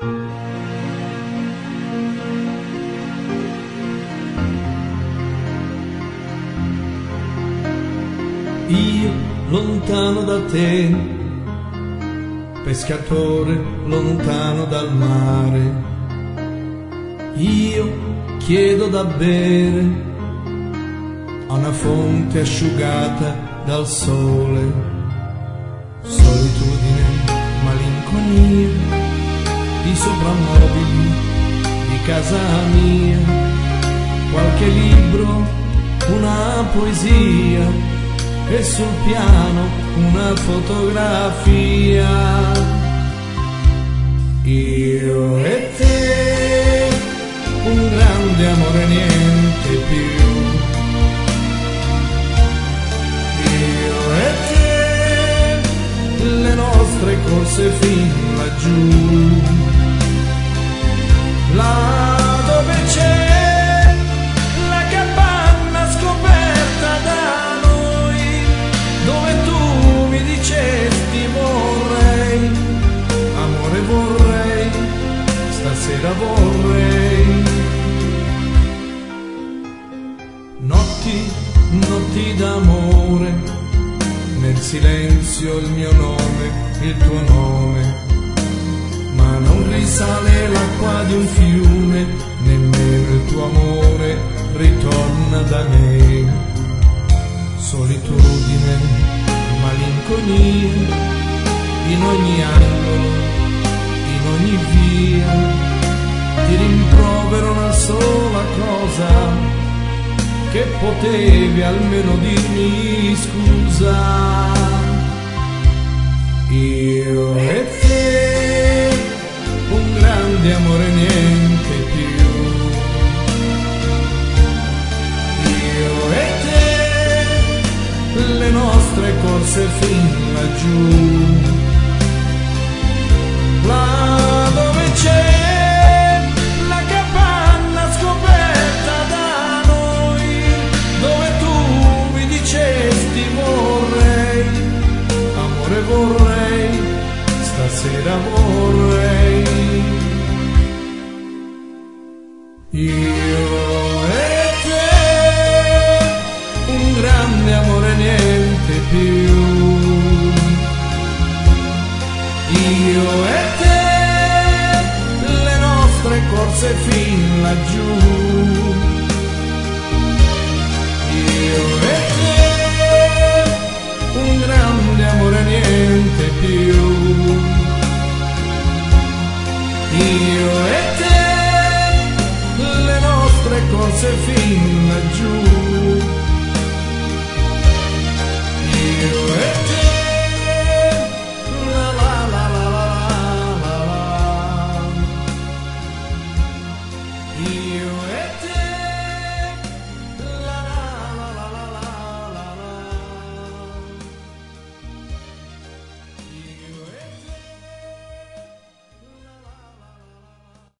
Io lontano da te, pescatore lontano dal mare, io chiedo da bere a una fonte asciugata dal sole. Solitudine, malinconia, i soprammobili di casa mia, qualche libro, una poesia e sul piano una fotografia. Io e te, un grande amore, niente più. Io e te, le nostre corse fin laggiù, là dove c'è la capanna scoperta da noi, dove tu mi dicesti vorrei, amore vorrei, stasera vorrei. Notti d'amore, nel silenzio il mio nome, il tuo nome, ma non risale l'acqua di un fiume, nemmeno il tuo amore ritorna da me. Solitudine, malinconia, in ogni angolo, in ogni via, ti rimprovero una sola cosa, che potevi almeno dirmi scusa. Io e te, un grande amore, niente più. Io e te, le nostre corse fin laggiù, là dove c'è la capanna scoperta da noi, dove tu mi dicesti vorrei, amore vorrei, stasera vorrei. Io e te, un grande amore, niente più. Io e te, le nostre corse fin laggiù. Io e te, un grande amore, niente più. Io e te, le nostre corse fin laggiù.